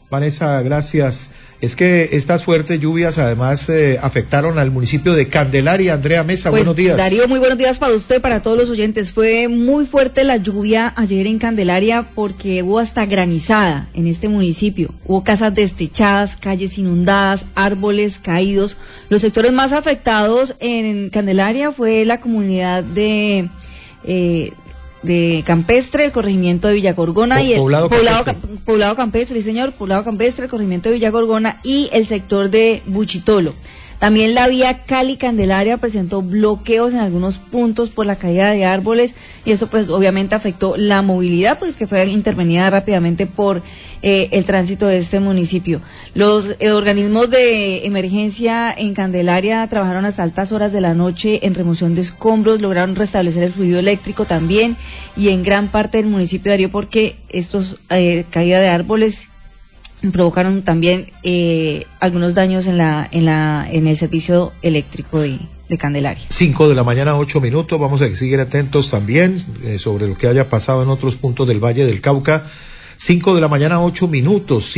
Vanessa, gracias. Es que estas fuertes lluvias además afectaron al municipio de Candelaria. Andrea Mesa, pues, buenos días. Darío, muy buenos días para usted, para todos los oyentes. Fue muy fuerte la lluvia ayer en Candelaria porque hubo hasta granizada en este municipio. Hubo casas destechadas, calles inundadas, árboles caídos. Los sectores más afectados en Candelaria fue la comunidad de Campestre, el corregimiento de Villagorgona y el poblado campestre, sí señor, poblado campestre, el corregimiento de Villagorgona y el sector de Buchitolo. También la vía Cali-Candelaria presentó bloqueos en algunos puntos por la caída de árboles y eso pues obviamente afectó la movilidad, pues que fue intervenida rápidamente por el tránsito de este municipio. Los organismos de emergencia en Candelaria trabajaron hasta altas horas de la noche en remoción de escombros, lograron restablecer el fluido eléctrico también y en gran parte del municipio de Darío porque estos caída de árboles provocaron también algunos daños en el servicio eléctrico de Candelaria. 5 de la mañana, 8 minutos. Vamos a seguir atentos también sobre lo que haya pasado en otros puntos del Valle del Cauca. 5 de la mañana, 8 minutos.